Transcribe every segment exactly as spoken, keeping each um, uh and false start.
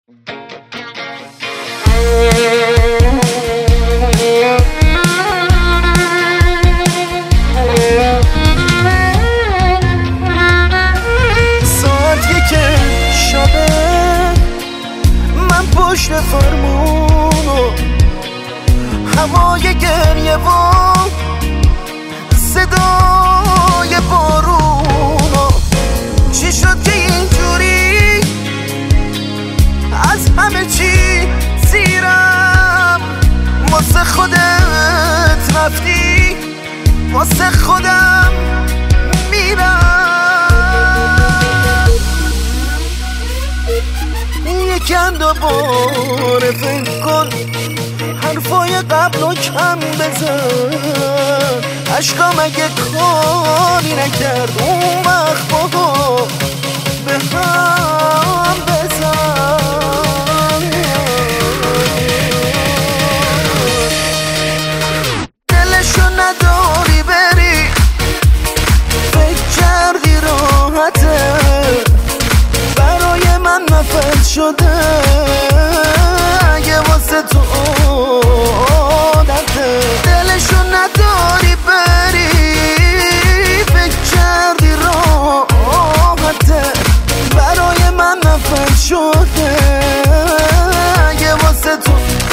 ساعت یک شبه من پشت فرمونو هوای گریه و صدای بارونو چی شد که اینجوری از همه چی زیرم واسه خودت رفتی واسه خودم میرم یکم دوباره فکر کن حرفای قبلو کم بزن عشقم اگه کاری نکرد اون وقت بابا به هم بزن دلشو نداری بری فکر کردی راحته برای من نفل شده اگه واسه تو عادته دلشو نداری بری فکر کردی راحته برای من نفل شده اگه واسه تو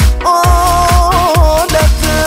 عادته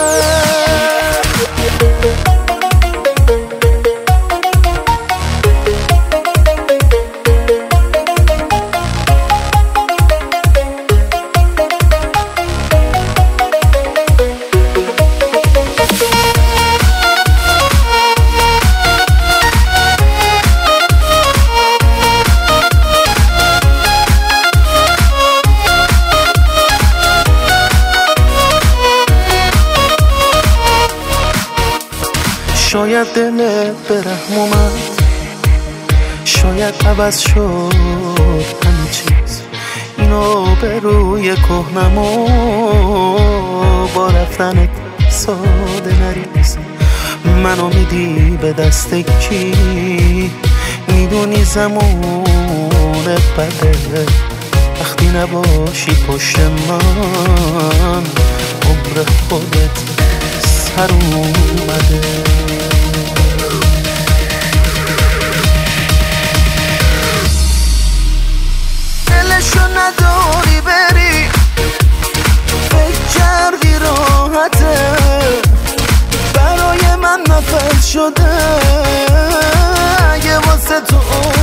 شاید دلت به رحم اومد شاید عوض شد همه چیز اینو به روی کهنمو با رفتنت ساده نریز منو میدی به دست کی میدونی زمون بده وقتی نباشی پشت من عمر خودت سر اومده دلشو نداری بری فکر کردی راحته برای من نفل شده اگه واسه تو